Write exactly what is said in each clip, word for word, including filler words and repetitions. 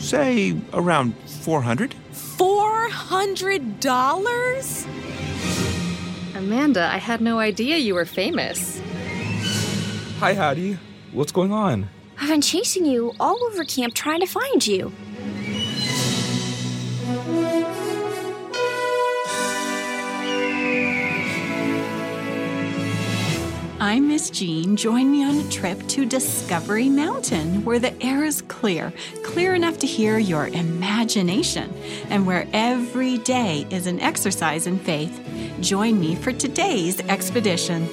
Say around four hundred. four hundred dollars? Amanda, I had no idea you were famous. Hi, Hattie. What's going on? I've been chasing you all over camp trying to find you. I'm Miss Jean. Join me on a trip to Discovery Mountain, where the air is clear, clear enough to hear your imagination, and where every day is an exercise in faith. Join me for today's expedition.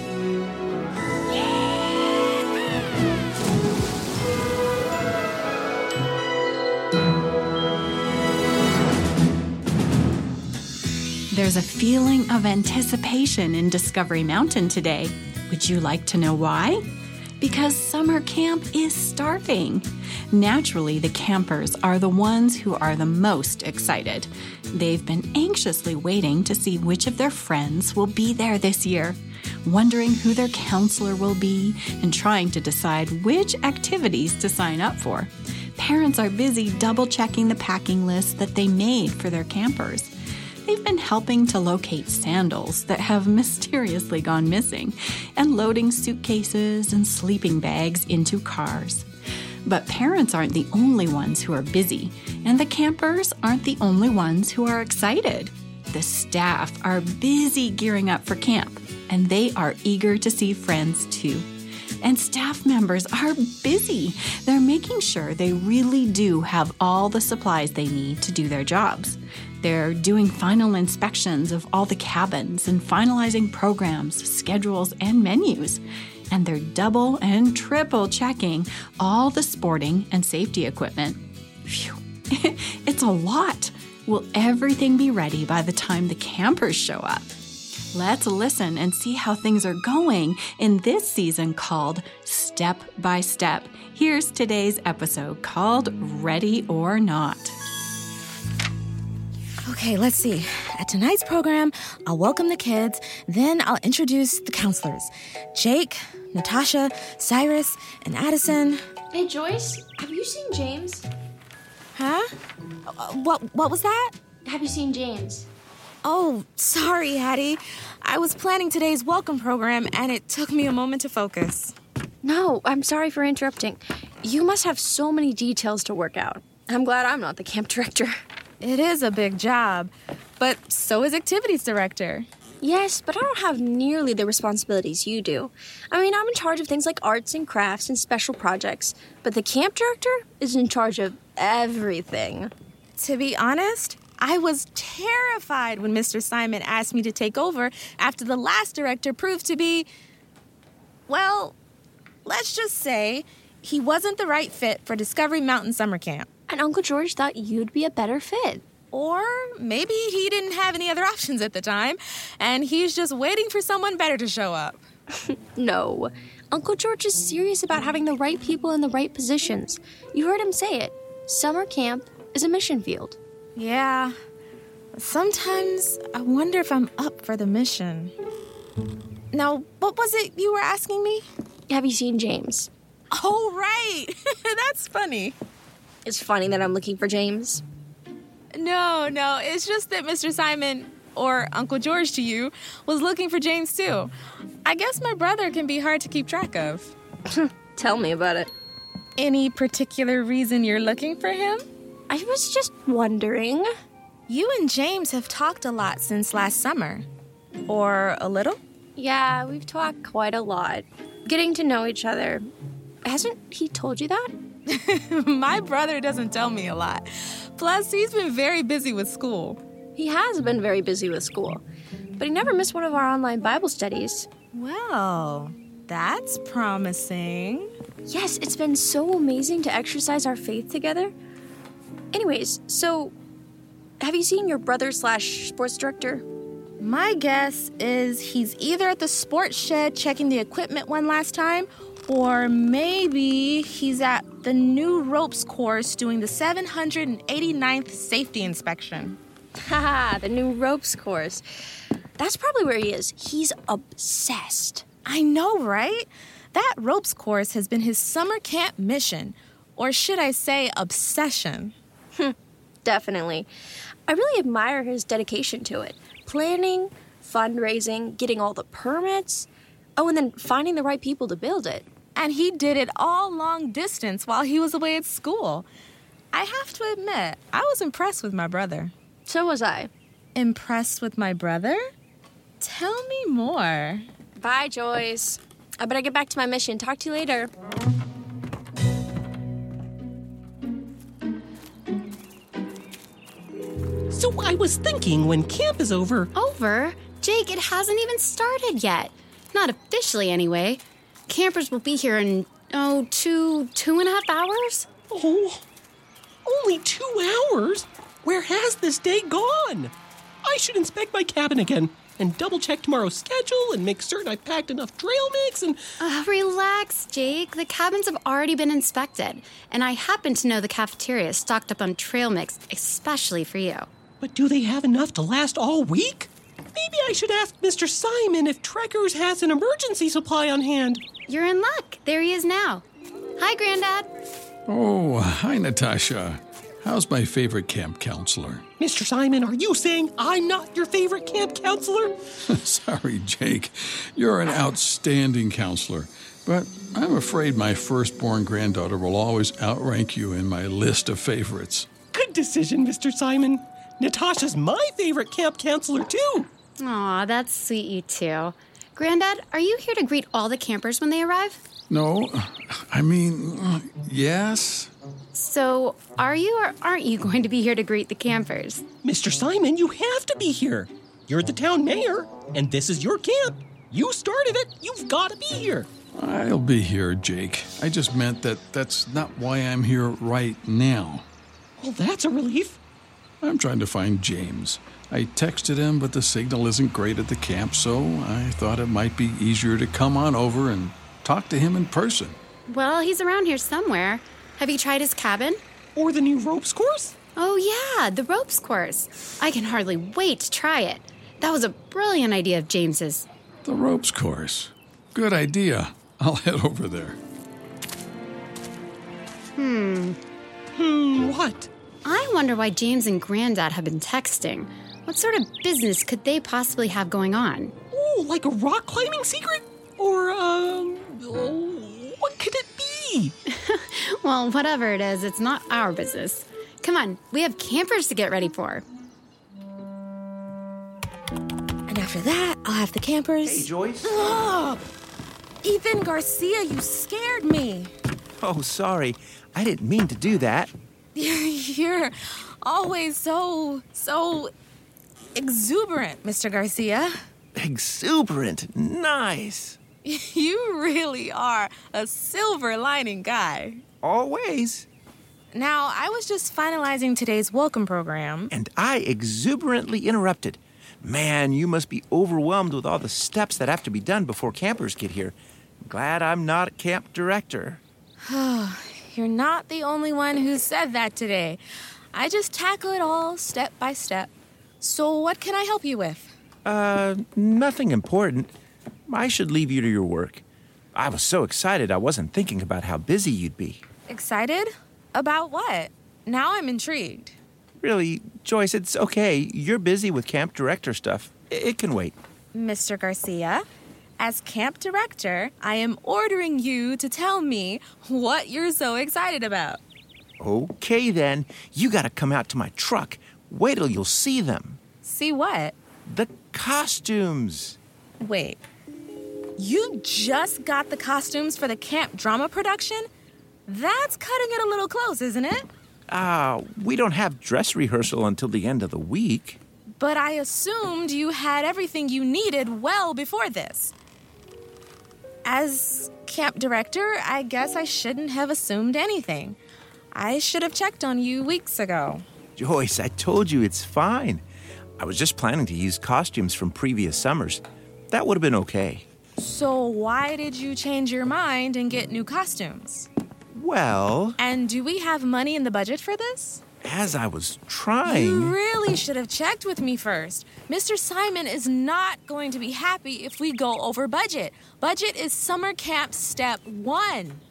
There's a feeling of anticipation in Discovery Mountain today. Would you like to know why? Because summer camp is starting. Naturally, the campers are the ones who are the most excited. They've been anxiously waiting to see which of their friends will be there this year, wondering who their counselor will be, and trying to decide which activities to sign up for. Parents are busy double-checking the packing list that they made for their campers. They've been helping to locate sandals that have mysteriously gone missing and loading suitcases and sleeping bags into cars. But parents aren't the only ones who are busy, and the campers aren't the only ones who are excited. The staff are busy gearing up for camp, and they are eager to see friends too. And staff members are busy. They're making sure they really do have all the supplies they need to do their jobs. They're doing final inspections of all the cabins and finalizing programs, schedules, and menus. And they're double and triple checking all the sporting and safety equipment. Phew, it's a lot. Will everything be ready by the time the campers show up? Let's listen and see how things are going in this season called Step by Step. Here's today's episode called Ready or Not. Okay, let's see. At tonight's program, I'll welcome the kids, then I'll introduce the counselors. Jake, Natasha, Cyrus, and Addison. Hey, Joyce, have you seen James? Huh? Uh, what, what was that? Have you seen James? Oh, sorry, Hattie. I was planning today's welcome program, and it took me a moment to focus. No, I'm sorry for interrupting. You must have so many details to work out. I'm glad I'm not the camp director. It is a big job, but so is activities director. Yes, but I don't have nearly the responsibilities you do. I mean, I'm in charge of things like arts and crafts and special projects, but the camp director is in charge of everything. To be honest, I was terrified when Mister Simon asked me to take over after the last director proved to be, well, let's just say he wasn't the right fit for Discovery Mountain Summer Camp. And Uncle George thought you'd be a better fit. Or maybe he didn't have any other options at the time, and he's just waiting for someone better to show up. No. Uncle George is serious about having the right people in the right positions. You heard him say it. Summer camp is a mission field. Yeah. Sometimes I wonder if I'm up for the mission. Now, what was it you were asking me? Have you seen James? Oh, right. That's funny. It's funny that I'm looking for James. No, no, it's just that Mister Simon, or Uncle George to you, was looking for James too. I guess my brother can be hard to keep track of. Tell me about it. Any particular reason you're looking for him? I was just wondering. You and James have talked a lot since last summer. Or a little? Yeah, we've talked quite a lot. Getting to know each other. Hasn't he told you that? My brother doesn't tell me a lot. Plus, he's been very busy with school. He has been very busy with school, but he never missed one of our online Bible studies. Well, that's promising. Yes, it's been so amazing to exercise our faith together. Anyways, so have you seen your brother slash sports director? My guess is he's either at the sports shed checking the equipment one last time, or maybe he's at the new ropes course doing the seven hundred eighty-ninth safety inspection. Haha, the new ropes course. That's probably where he is. He's obsessed. I know, right? That ropes course has been his summer camp mission. Or should I say obsession? Definitely. I really admire his dedication to it. Planning, fundraising, getting all the permits. Oh, and then finding the right people to build it. And he did it all long distance while he was away at school. I have to admit, I was impressed with my brother. So was I. Impressed with my brother? Tell me more. Bye, Joyce. I better get back to my mission. Talk to you later. So I was thinking when camp is over... Over? Jake, it hasn't even started yet. Not officially, anyway. Campers will be here in, oh, two, two and a half hours? Oh, only two hours? Where has this day gone? I should inspect my cabin again and double-check tomorrow's schedule and make certain I've packed enough trail mix and... Uh, relax, Jake. The cabins have already been inspected, and I happen to know the cafeteria is stocked up on trail mix, especially for you. But do they have enough to last all week? Maybe I should ask Mister Simon if Trekkers has an emergency supply on hand. You're in luck. There he is now. Hi, Granddad. Oh, hi, Natasha. How's my favorite camp counselor? Mister Simon, are you saying I'm not your favorite camp counselor? Sorry, Jake. You're an outstanding counselor. But I'm afraid my firstborn granddaughter will always outrank you in my list of favorites. Good decision, Mister Simon. Natasha's my favorite camp counselor, too. Aw, that's sweet, you two. Granddad, are you here to greet all the campers when they arrive? No, I mean, yes. So, are you or aren't you going to be here to greet the campers? Mister Simon, you have to be here. You're the town mayor, and this is your camp. You started it. You've got to be here. I'll be here, Jake. I just meant that that's not why I'm here right now. Well, that's a relief. I'm trying to find James. I texted him, but the signal isn't great at the camp, so I thought it might be easier to come on over and talk to him in person. Well, he's around here somewhere. Have you tried his cabin? Or the new ropes course? Oh, yeah, the ropes course. I can hardly wait to try it. That was a brilliant idea of James's. The ropes course. Good idea. I'll head over there. Hmm. Hmm, what? I wonder why James and Granddad have been texting. What sort of business could they possibly have going on? Oh, like a rock climbing secret? Or, um, oh, what could it be? Well, whatever it is, it's not our business. Come on, we have campers to get ready for. And after that, I'll have the campers. Hey, Joyce. Oh, Ethan Garcia, you scared me. Oh, sorry. I didn't mean to do that. You're always so, so exuberant, Mister Garcia. Exuberant. Nice. You really are a silver lining guy. Always. Now, I was just finalizing today's welcome program. And I exuberantly interrupted. Man, you must be overwhelmed with all the steps that have to be done before campers get here. Glad I'm not a camp director. You're not the only one who said that today. I just tackle it all step by step. So what can I help you with? Uh, nothing important. I should leave you to your work. I was so excited I wasn't thinking about how busy you'd be. Excited? About what? Now I'm intrigued. Really, Joyce, it's okay. You're busy with camp director stuff. It can wait. Mister Garcia, as camp director, I am ordering you to tell me what you're so excited about. Okay, then. You gotta come out to my truck. Wait till you'll see them. See what? The costumes. Wait. You just got the costumes for the camp drama production? That's cutting it a little close, isn't it? Ah, uh, we don't have dress rehearsal until the end of the week. But I assumed you had everything you needed well before this. As camp director, I guess I shouldn't have assumed anything. I should have checked on you weeks ago. Joyce, I told you it's fine. I was just planning to use costumes from previous summers. That would have been okay. So why did you change your mind and get new costumes? Well... And do we have money in the budget for this? As I was trying... You really should have checked with me first. Mister Simon is not going to be happy if we go over budget. Budget is summer camp step one.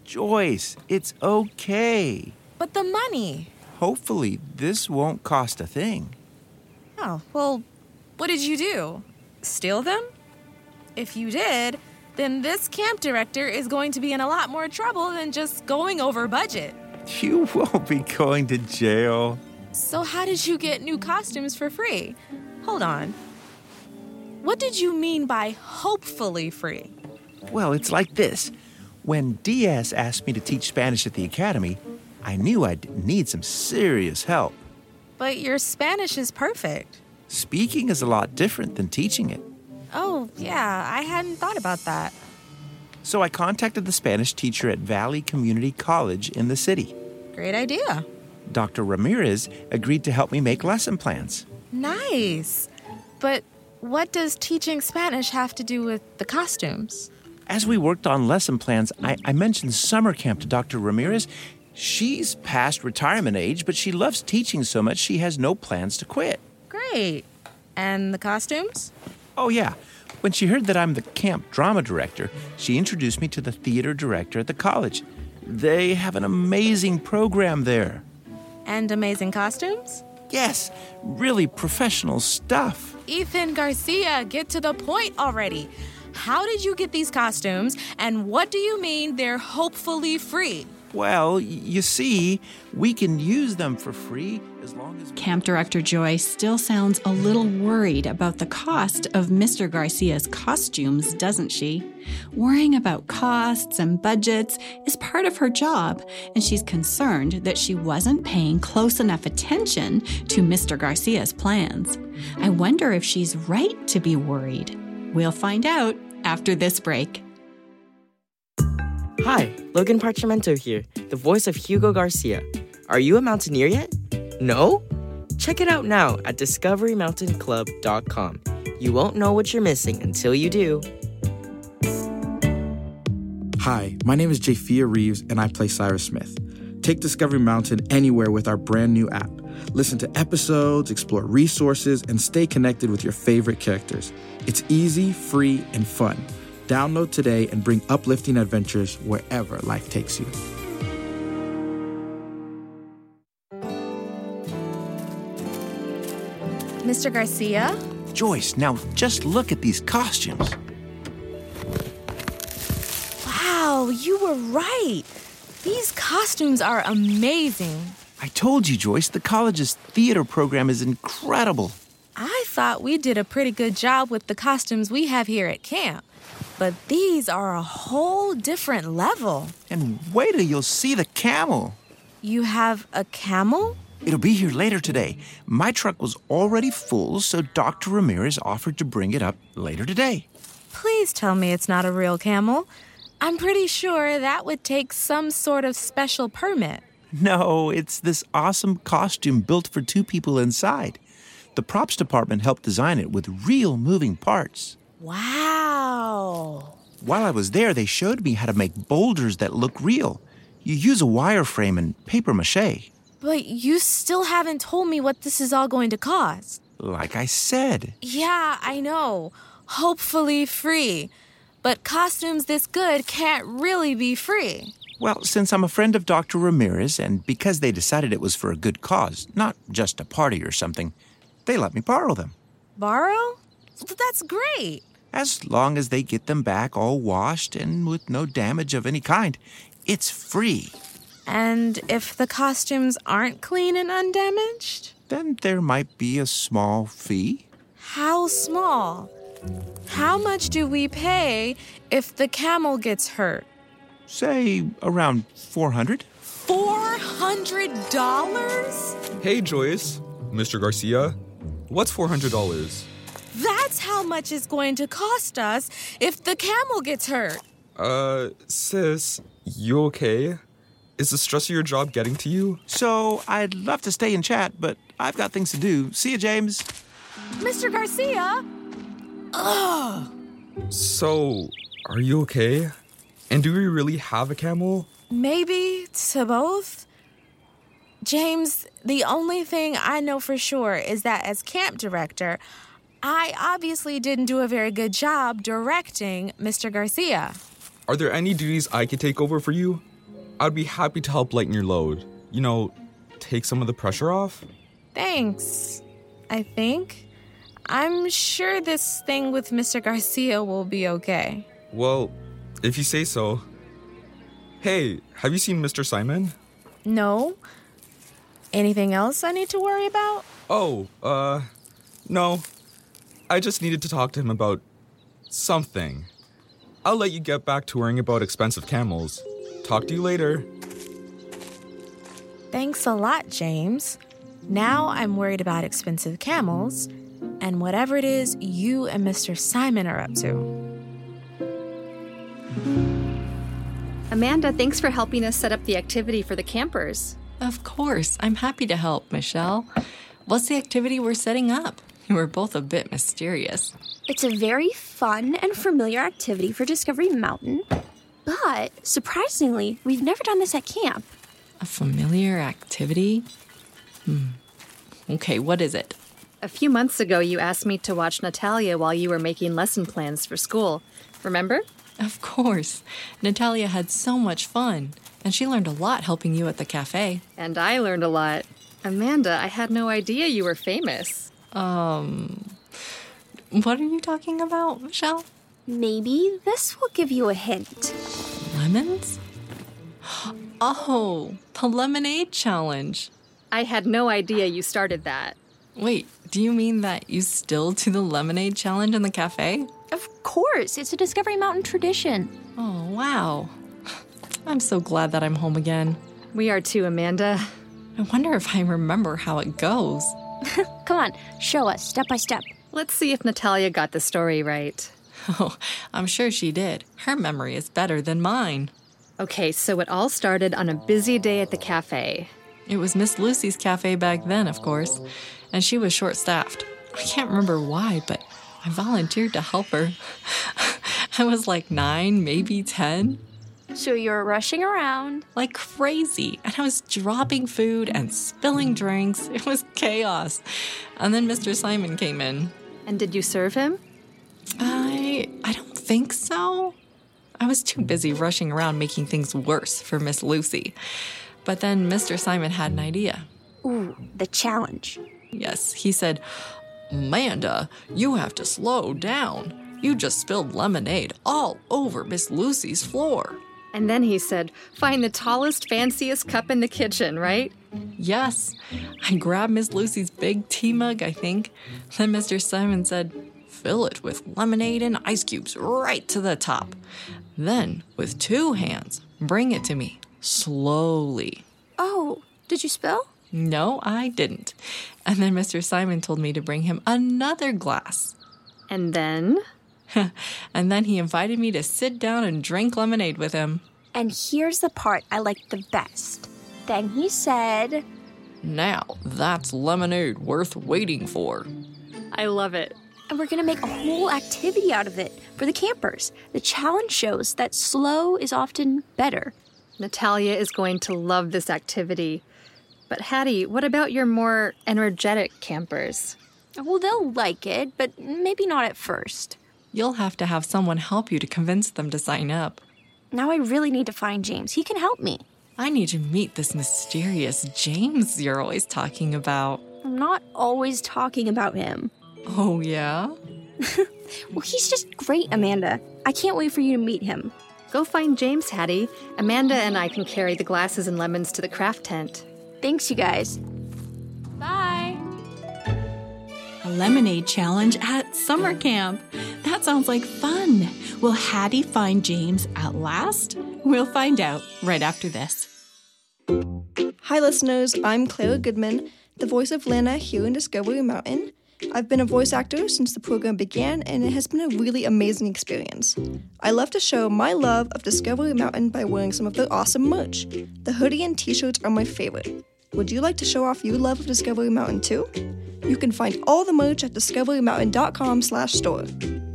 Joyce, it's okay. But the money. Hopefully, this won't cost a thing. Oh, well, what did you do? Steal them? If you did, then this camp director is going to be in a lot more trouble than just going over budget. You won't be going to jail. So how did you get new costumes for free? Hold on. What did you mean by hopefully free? Well, it's like this. When Diaz asked me to teach Spanish at the academy, I knew I'd need some serious help. But your Spanish is perfect. Speaking is a lot different than teaching it. Oh, yeah, I hadn't thought about that. So I contacted the Spanish teacher at Valley Community College in the city. Great idea. Doctor Ramirez agreed to help me make lesson plans. Nice. But what does teaching Spanish have to do with the costumes? As we worked on lesson plans, I, I mentioned summer camp to Doctor Ramirez. She's past retirement age, but she loves teaching so much she has no plans to quit. Great. And the costumes? Oh, yeah. When she heard that I'm the camp drama director, she introduced me to the theater director at the college. They have an amazing program there. And amazing costumes? Yes, really professional stuff. Ethan Garcia, get to the point already. How did you get these costumes, and what do you mean they're hopefully free? Well, you see, we can use them for free as long as... Camp Director Joyce still sounds a little worried about the cost of Mister Garcia's costumes, doesn't she? Worrying about costs and budgets is part of her job, and she's concerned that she wasn't paying close enough attention to Mister Garcia's plans. I wonder if she's right to be worried. We'll find out after this break. Hi, Logan Parchimento here, the voice of Hugo Garcia. Are you a mountaineer yet? No? Check it out now at discovery mountain club dot com. You won't know what you're missing until you do. Hi, my name is Japhia Reeves, and I play Cyrus Smith. Take Discovery Mountain anywhere with our brand new app. Listen to episodes, explore resources, and stay connected with your favorite characters. It's easy, free, and fun. Download today and bring uplifting adventures wherever life takes you. Mister Garcia? Joyce, now just look at these costumes. Wow, you were right. These costumes are amazing. I told you, Joyce, the college's theater program is incredible. I thought we did a pretty good job with the costumes we have here at camp. But these are a whole different level. And wait till you'll see the camel. You have a camel? It'll be here later today. My truck was already full, so Doctor Ramirez offered to bring it up later today. Please tell me it's not a real camel. I'm pretty sure that would take some sort of special permit. No, it's this awesome costume built for two people inside. The props department helped design it with real moving parts. Wow. While I was there, they showed me how to make boulders that look real. You use a wireframe and paper mache. But you still haven't told me what this is all going to cost. Like I said. Yeah, I know. Hopefully free. But costumes this good can't really be free. Well, since I'm a friend of Doctor Ramirez, and because they decided it was for a good cause, not just a party or something, they let me borrow them. Borrow? That's great. As long as they get them back all washed and with no damage of any kind, it's free. And if the costumes aren't clean and undamaged? Then there might be a small fee. How small? How much do we pay if the camel gets hurt? Say around four hundred dollars. four hundred dollars? Hey, Joyce. Mister Garcia. What's four hundred dollars? That's how much it's going to cost us if the camel gets hurt. Uh, sis, you okay? Is the stress of your job getting to you? So, I'd love to stay and chat, but I've got things to do. See you, James. Mister Garcia? Ugh. So, are you okay? And do we really have a camel? Maybe to both. James, the only thing I know for sure is that as camp director, I obviously didn't do a very good job directing Mister Garcia. Are there any duties I could take over for you? I'd be happy to help lighten your load. You know, take some of the pressure off. Thanks, I think. I'm sure this thing with Mister Garcia will be okay. Well, if you say so. Hey, have you seen Mister Simon? No. Anything else I need to worry about? Oh, uh, no. I just needed to talk to him about something. I'll let you get back to worrying about expensive camels. Talk to you later. Thanks a lot, James. Now I'm worried about expensive camels and whatever it is you and Mister Simon are up to. Amanda, thanks for helping us set up the activity for the campers. Of course. I'm happy to help, Michelle. What's the activity we're setting up? We're both a bit mysterious. It's a very fun and familiar activity for Discovery Mountain, but surprisingly, we've never done this at camp. A familiar activity? Hmm. Okay, what is it? A few months ago, you asked me to watch Natalia while you were making lesson plans for school. Remember? Of course. Natalia had so much fun, and she learned a lot helping you at the cafe. And I learned a lot. Amanda, I had no idea you were famous. Um, what are you talking about, Michelle? Maybe this will give you a hint. Lemons? Oh, the lemonade challenge. I had no idea you started that. Wait, do you mean that you still do the lemonade challenge in the cafe? Of course, it's a Discovery Mountain tradition. Oh, wow. I'm so glad that I'm home again. We are too, Amanda. I wonder if I remember how it goes. Come on, show us, step by step. Let's see if Natalia got the story right. Oh, I'm sure she did. Her memory is better than mine. Okay, so it all started on a busy day at the cafe. It was Miss Lucy's cafe back then, of course, and she was short-staffed. I can't remember why, but I volunteered to help her. I was like nine, maybe ten. So you were rushing around? Like crazy. And I was dropping food and spilling drinks. It was chaos. And then Mister Simon came in. And did you serve him? I I don't think so. I was too busy rushing around making things worse for Miss Lucy. But then Mister Simon had an idea. Ooh, the challenge. Yes, he said, Amanda, you have to slow down. You just spilled lemonade all over Miss Lucy's floor. And then he said, find the tallest, fanciest cup in the kitchen, right? Yes. I grabbed Miss Lucy's big tea mug, I think. Then Mister Simon said, fill it with lemonade and ice cubes right to the top. Then, with two hands, bring it to me, slowly. Oh, did you spill? No, I didn't. And then Mister Simon told me to bring him another glass. And then? And then he invited me to sit down and drink lemonade with him. And here's the part I liked the best. Then he said, now, that's lemonade worth waiting for. I love it. And we're going to make a whole activity out of it for the campers. The challenge shows that slow is often better. Natalia is going to love this activity. But Hattie, what about your more energetic campers? Well, they'll like it, but maybe not at first. You'll have to have someone help you to convince them to sign up. Now I really need to find James. He can help me. I need to meet this mysterious James you're always talking about. I'm not always talking about him. Oh, yeah? Well, he's just great, Amanda. I can't wait for you to meet him. Go find James, Hattie. Amanda and I can carry the glasses and lemons to the craft tent. Thanks, you guys. Bye. A lemonade challenge at summer camp. That sounds like fun. Will Hattie find James at last? We'll find out right after this. Hi, listeners. I'm Clara Goodman, the voice of Lana here in Discovery Mountain. I've been a voice actor since the program began, and it has been a really amazing experience. I love to show my love of Discovery Mountain by wearing some of their awesome merch. The hoodie and t-shirts are my favorite. Would you like to show off your love of Discovery Mountain too? You can find all the merch at discovery mountain dot com slash store.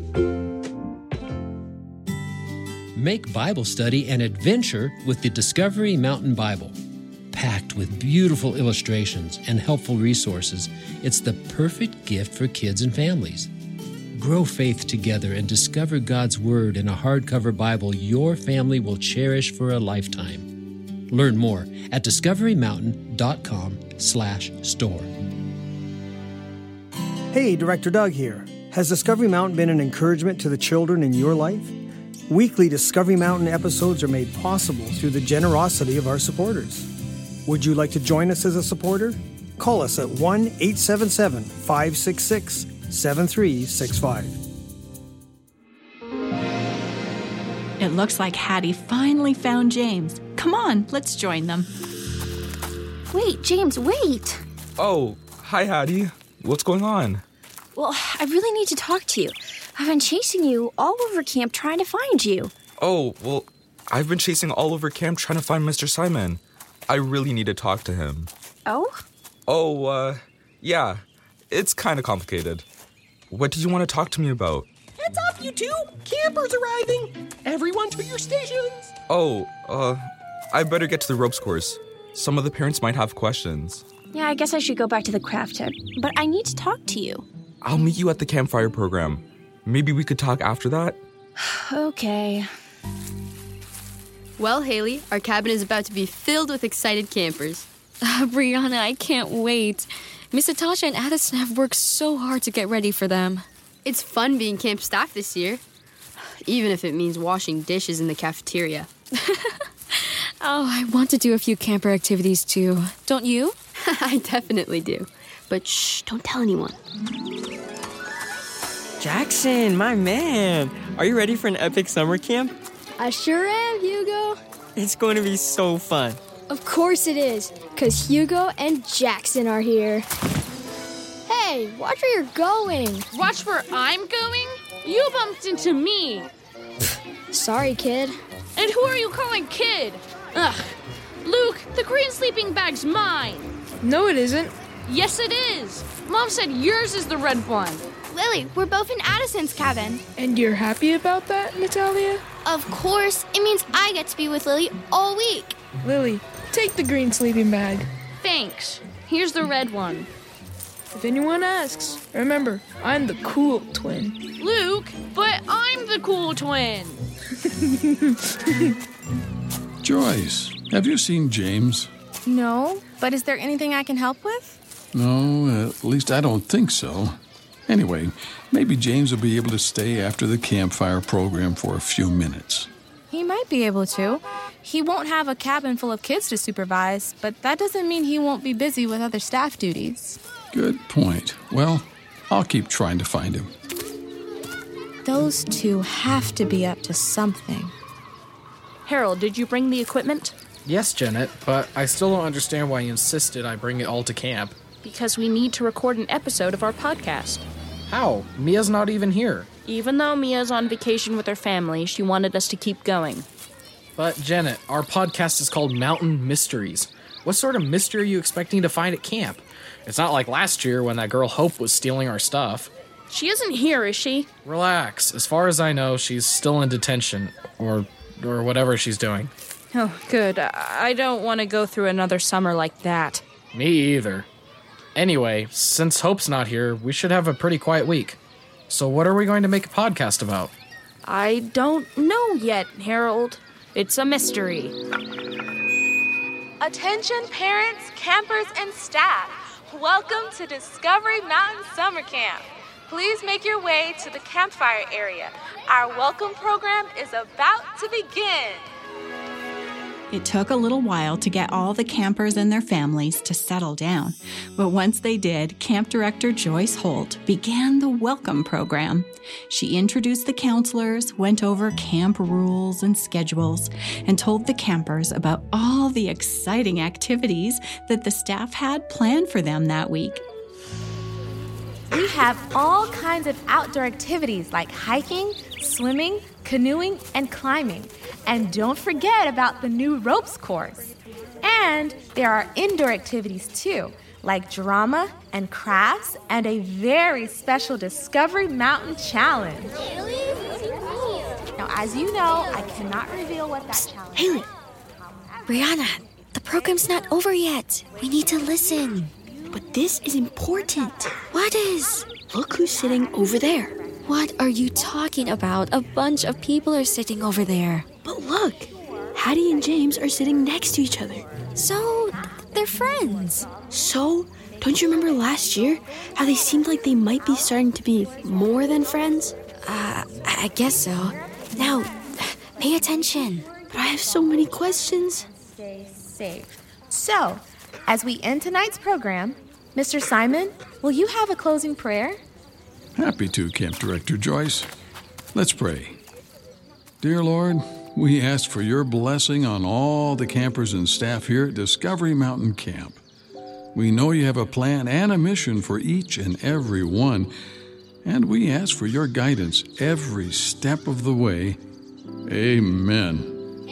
Make Bible study an adventure with the Discovery Mountain Bible. Packed with beautiful illustrations and helpful resources, it's the perfect gift for kids and families. Grow faith together and discover God's Word in a hardcover Bible your family will cherish for a lifetime. Learn more at discovery mountain dot com slash store. Hey, Director Doug here. Has Discovery Mountain been an encouragement to the children in your life? Weekly Discovery Mountain episodes are made possible through the generosity of our supporters. Would you like to join us as a supporter? Call us at one eight seven seven, five six six, seven three six five. It looks like Hattie finally found James. Come on, let's join them. Wait, James, wait! Oh, hi, Hattie. What's going on? Well, I really need to talk to you. I've been chasing you all over camp trying to find you. Oh, well, I've been chasing all over camp trying to find Mister Simon. I really need to talk to him. Oh? Oh, uh, yeah. It's kind of complicated. What did you want to talk to me about? Heads up, you two! Campers arriving! Everyone to your stations! Oh, uh, I better get to the ropes course. Some of the parents might have questions. Yeah, I guess I should go back to the craft hut, but I need to talk to you. I'll meet you at the campfire program. Maybe we could talk after that? Okay. Well, Haley, our cabin is about to be filled with excited campers. Uh, Brianna, I can't wait. Miss Natasha and Addison have worked so hard to get ready for them. It's fun being camp staff this year, even if it means washing dishes in the cafeteria. Oh, I want to do a few camper activities too. Don't you? I definitely do. But shh, don't tell anyone. Jackson, my man. Are you ready for an epic summer camp? I sure am, Hugo. It's going to be so fun. Of course it is, because Hugo and Jackson are here. Hey, watch where you're going. Watch where I'm going? You bumped into me. Sorry, kid. And who are you calling kid? Ugh. Luke, the green sleeping bag's mine. No, it isn't. Yes, it is. Mom said yours is the red one. Lily, we're both in Addison's cabin. And you're happy about that, Natalia? Of course. It means I get to be with Lily all week. Lily, take the green sleeping bag. Thanks. Here's the red one. If anyone asks, remember, I'm the cool twin. Luke, but I'm the cool twin. Joyce, have you seen James? No, but is there anything I can help with? No, at least I don't think so. Anyway, maybe James will be able to stay after the campfire program for a few minutes. He might be able to. He won't have a cabin full of kids to supervise, but that doesn't mean he won't be busy with other staff duties. Good point. Well, I'll keep trying to find him. Those two have to be up to something. Harold, did you bring the equipment? Yes, Janet, but I still don't understand why you insisted I bring it all to camp. Because we need to record an episode of our podcast. How? Mia's not even here. Even though Mia's on vacation with her family, she wanted us to keep going. But, Janet, our podcast is called Mountain Mysteries. What sort of mystery are you expecting to find at camp? It's not like last year when that girl Hope was stealing our stuff. She isn't here, is she? Relax. As far as I know, she's still in detention. Or, or whatever she's doing. Oh, good. I don't want to go through another summer like that. Me either. Anyway, since Hope's not here, we should have a pretty quiet week. So what are we going to make a podcast about? I don't know yet, Harold. It's a mystery. Attention parents, campers, and staff. Welcome to Discovery Mountain Summer Camp. Please make your way to the campfire area. Our welcome program is about to begin. It took a little while to get all the campers and their families to settle down, but once they did, Camp Director Joyce Holt began the welcome program. She introduced the counselors, went over camp rules and schedules, and told the campers about all the exciting activities that the staff had planned for them that week. We have all kinds of outdoor activities like hiking, swimming, canoeing, and climbing. And don't forget about the new ropes course. And there are indoor activities too, like drama and crafts and a very special Discovery Mountain Challenge. Now, as you know, I cannot reveal what that Psst, challenge Haley. is. Brianna, the program's not over yet. We need to listen. But this is important. What is? Look who's sitting over there. What are you talking about? A bunch of people are sitting over there. But look, Hattie and James are sitting next to each other. So, they're friends. So, don't you remember last year how they seemed like they might be starting to be more than friends? Uh, I guess so. Now, pay attention. But I have so many questions. Stay safe. So, as we end tonight's program, Mister Simon, will you have a closing prayer? Happy to, Camp Director Joyce. Let's pray. Dear Lord, we ask for your blessing on all the campers and staff here at Discovery Mountain Camp. We know you have a plan and a mission for each and every one, and we ask for your guidance every step of the way. Amen.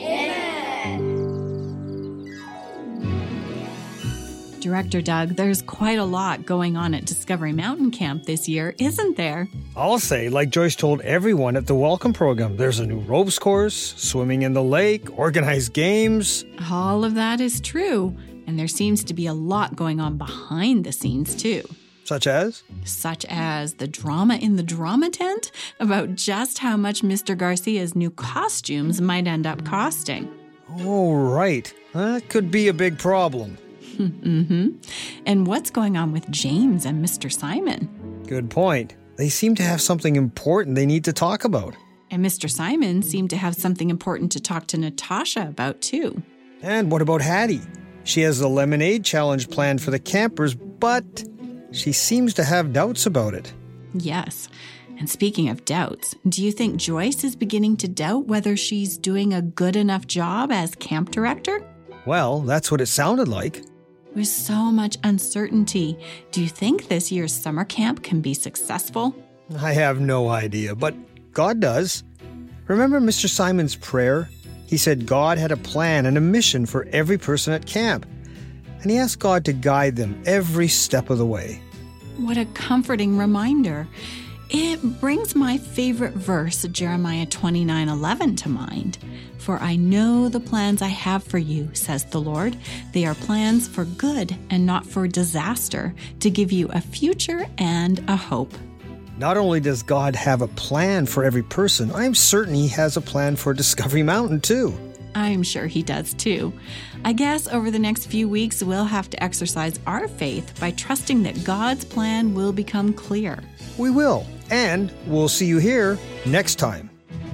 Director Doug, there's quite a lot going on at Discovery Mountain Camp this year, isn't there? I'll say, like Joyce told everyone at the welcome program, there's a new ropes course, swimming in the lake, organized games. All of that is true, and there seems to be a lot going on behind the scenes, too. Such as? Such as the drama in the drama tent about just how much Mister Garcia's new costumes might end up costing. Oh, right. That could be a big problem. Mm-hmm. And what's going on with James and Mister Simon? Good point. They seem to have something important they need to talk about. And Mister Simon seemed to have something important to talk to Natasha about, too. And what about Hattie? She has the lemonade challenge planned for the campers, but she seems to have doubts about it. Yes. And speaking of doubts, do you think Joyce is beginning to doubt whether she's doing a good enough job as camp director? Well, that's what it sounded like. With so much uncertainty, do you think this year's summer camp can be successful? I have no idea, but God does. Remember Mister Simon's prayer? He said God had a plan and a mission for every person at camp, and he asked God to guide them every step of the way. What a comforting reminder. It brings my favorite verse, Jeremiah twenty-nine eleven, to mind. For I know the plans I have for you, says the Lord. They are plans for good and not for disaster, to give you a future and a hope. Not only does God have a plan for every person, I'm certain he has a plan for Discovery Mountain, too. I'm sure he does, too. I guess over the next few weeks, we'll have to exercise our faith by trusting that God's plan will become clear. We will, and we'll see you here next time.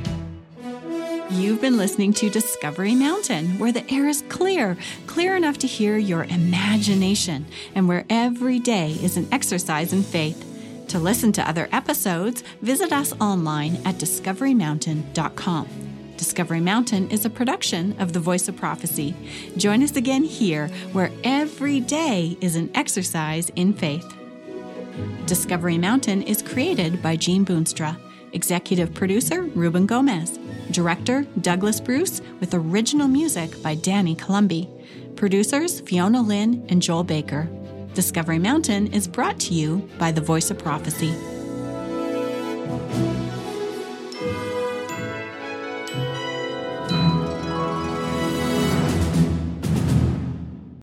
You've been listening to Discovery Mountain, where the air is clear, clear enough to hear your imagination, and where every day is an exercise in faith. To listen to other episodes, visit us online at discovery mountain dot com. Discovery Mountain is a production of The Voice of Prophecy. Join us again here, where every day is an exercise in faith. Discovery Mountain is created by Jean Boonstra. Executive producer, Ruben Gomez. Director, Douglas Bruce, with original music by Danny Columbi. Producers, Fiona Lynn and Joel Baker. Discovery Mountain is brought to you by The Voice of Prophecy.